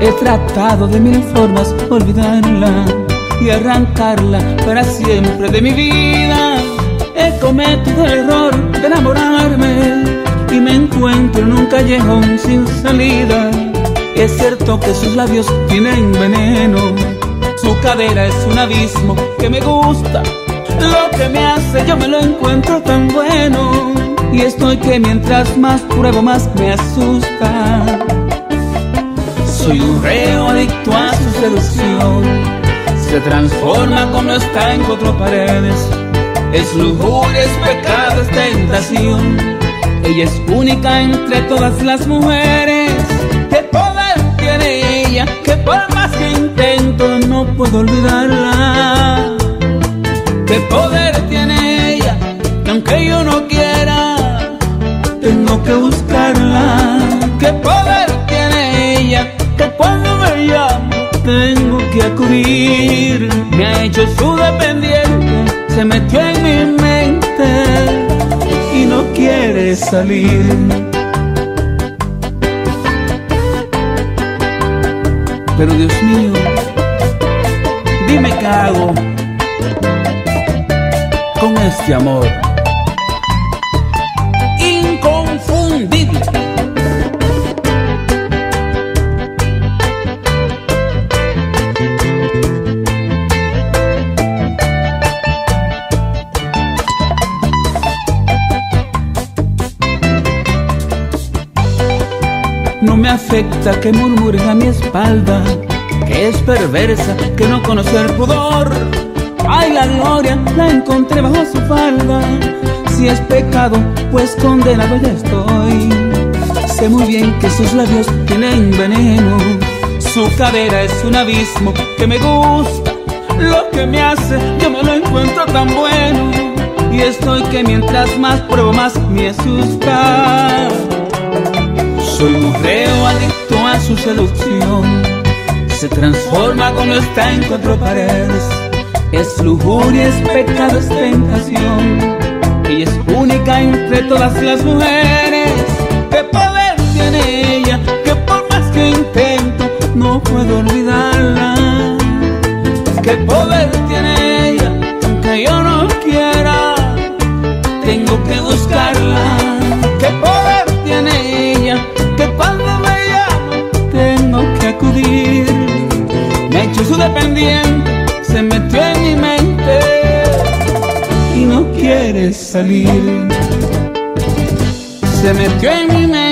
He tratado de mil formas olvidarla y arrancarla para siempre de mi vida. He cometido el error de enamorarme y me encuentro en un callejón sin salida. Es cierto que sus labios tienen veneno, su cadera es un abismo que me gusta. Lo que me hace yo me lo encuentro tan bueno, y estoy que mientras más pruebo más me asusta. Soy un reo adicto a su seducción, se transforma cuando está en cuatro paredes. Es lujuria, es pecado, es tentación. Ella es única entre todas las mujeres. ¿Qué poder tiene ella? Que por más que intento no puedo olvidarla. ¿Qué poder tiene ella? Que aunque yo no quiera, tengo que buscarla. ¿Qué poder tiene ella? Que cuando me llama tengo que acudir. Me ha hecho su dependiente, se metió en mi mente y no quiere salir. Pero Dios mío, dime qué hago con este amor inconfundible. No me afecta que murmuren a mi espalda, que es perversa, que no conoce el pudor. Ay, la gloria la encontré bajo su falda. Si es pecado, pues condenado ya estoy. Sé muy bien que sus labios tienen veneno, su cadera es un abismo que me gusta. Lo que me hace yo me lo encuentro tan bueno, y estoy que mientras más pruebo más me asusta. Soy un reo adicto a su seducción, se transforma cuando está en cuatro paredes. Es lujuria, es pecado, es tentación. Ella es única entre todas las mujeres. ¿Qué poder tiene ella? Que por más que intento no puedo olvidarla. ¿Qué poder tiene ella? Aunque yo no quiera, tengo que buscarla. ¿Qué poder tiene ella? Que cuando me llama tengo que acudir. Me ha hecho su dependiente, se metió en mi mente y no quiere salir. Se metió en mi mente